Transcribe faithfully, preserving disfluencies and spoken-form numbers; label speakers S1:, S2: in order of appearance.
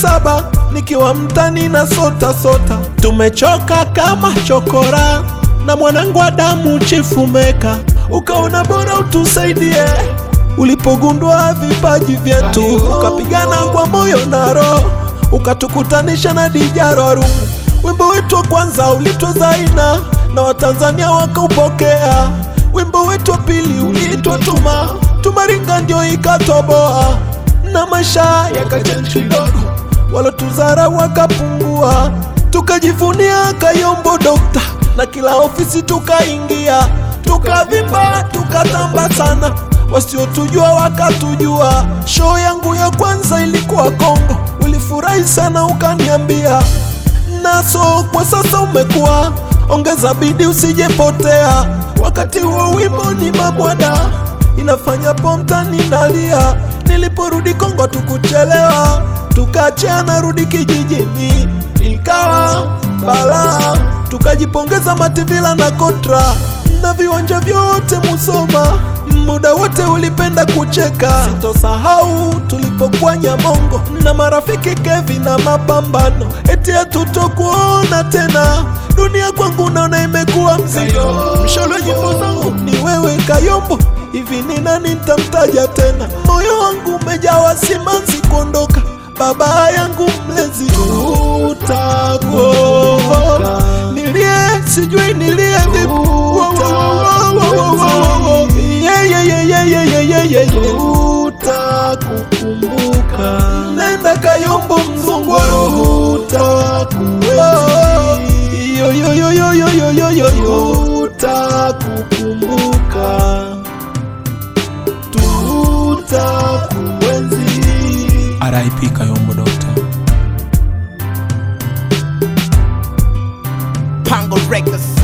S1: saba nikiwa mtani na sota sota, tumechoka kama chokora na mwanangu wa damu Chifu Meka, ukaona bora utusaidie ulipogundua vipaji vyetu, ukapigana kwa moyo na roho, ukatukutanisha na Dijaro Arumu. Wimbo wetu wa kwanza ulitwa Zaina na Watanzania wakaupokea. Wimbo wetu wa pili uliitwa Tuma, Tumaringa ndio ikatoboa, na maisha yakachange kidogo, walotuzara wakapungua, tukajivunia Kayombo Dokta na kila ofisi tukaingia, tukavimba tukatamba sana, wasiotujua wakatujua. Show yangu ya kwanza ilikuwa Kongo, ulifurahi sana ukaniambia, naso kwa sasa umekuwa, ongeza bidii usijepotea. Wakati huo wimbo ni mabwada, inafanya pomtani nalia. Niliporudi Kongo tukuchelewa, tukaachana rudi kijijini, ikawa balaa. Tukajipongeza Mativila na Kontra na viwanja vyote Musoma, muda wote ulipenda kucheka. Sitosahau tulipokuwa Nyamongo na marafiki Kevin na Mapambano, eti hatutokuona tena, dunia kwangu naona imekuwa mzigo. Msholo nyimbo zangu ni wewe Kayombo, hivi ni nani nitamtaja tena? Moyo wangu umejawa simanzi kuondoka baba yangu mlezi. Tutakuona, nilie sijui nilie vipi, tutakukumbuka. Nenda Kayombo mzungu, tutakuenzi, yo yo yo yo yo yo yo yo, tutakukumbuka, tutakuenzi.
S2: R I P Kayombo Dokta.
S3: Pango Records.